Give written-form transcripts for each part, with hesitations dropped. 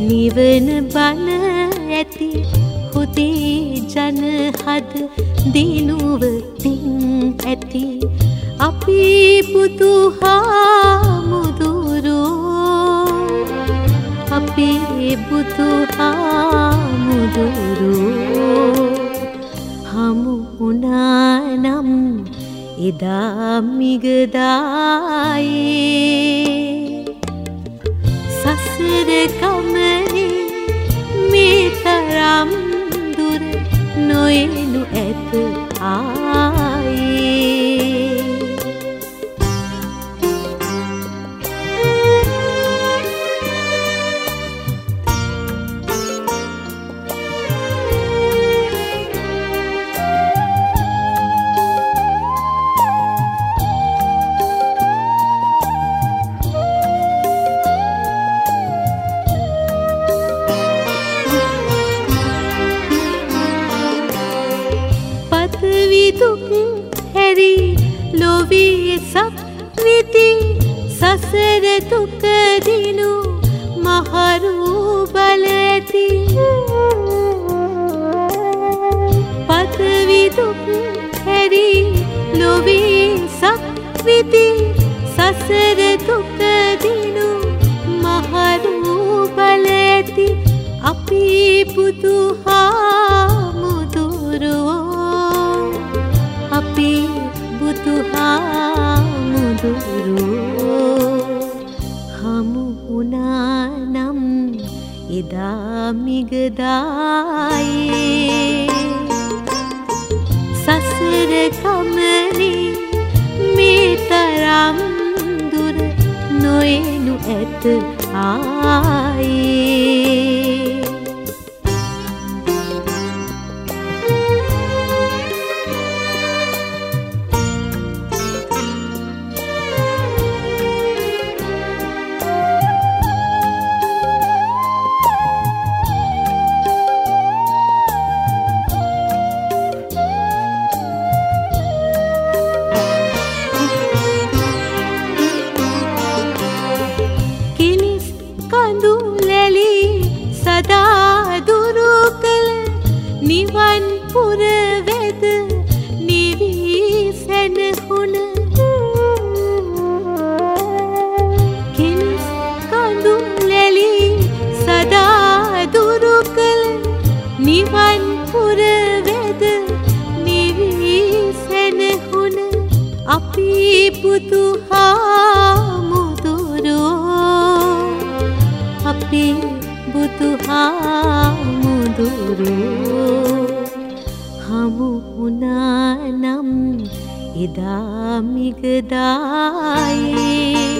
නිවන බන ඇති හුදී ජන හද දිනුවතින් ඇති අපි බුදුහාමුදුරුවෝ අපේ බුදුහාමුදුරුවෝ හමු වුණා නම් එදා මිගදායේ සසර ගමනේ මේ තරම් දුර නොයනු ඇත ආයේ දුක් හැරි ලොවේ සක්විති සසර දුක දිනු මහරු බල ඇති පතවි දුක් හැරි ලොවේ සක්විති සසර දුක දිනු මහරු බල ඇති අපි බුදුහාමුදුරුවෝ අපි බුදුහාමුදුරුවෝ හමු වුණා නම් එදා මිගදායේ සසර ගමනේ මේ තරම් දුර නොයනු ඇත ආයේ නිවන් පුර වෙද නිවී සැනහුණ කිලිස් කඳු ලැලි සදා දුරු කළ නිවන් පුර වෙද නිවී සැනහුණ අපි බුදුහාමුදුරුවෝ අපි බුදුහාමුදුරුවෝ හමු වුණා නම් එදා මිගදායේ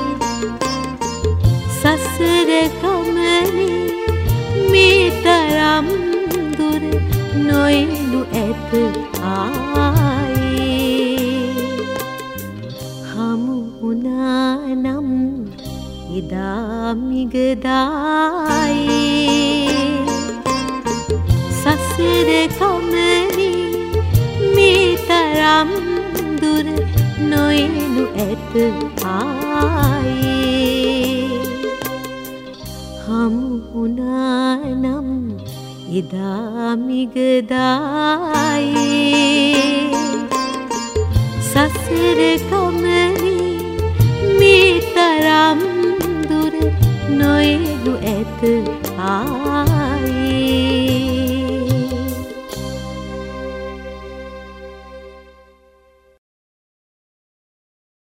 සසර ගමනේ මේ තරම් දුර නොයනු ඇත ආයේ හමු වුණා නම් එදා මිගදායේ සසර ගමනේ මේ තරම් දුර නොයනු ඇත ආයේ හමු වුණා නම් එදා මිගදායේ සසර ගමනේ මේ තරම් දුර නොයනු ඇත ආයේ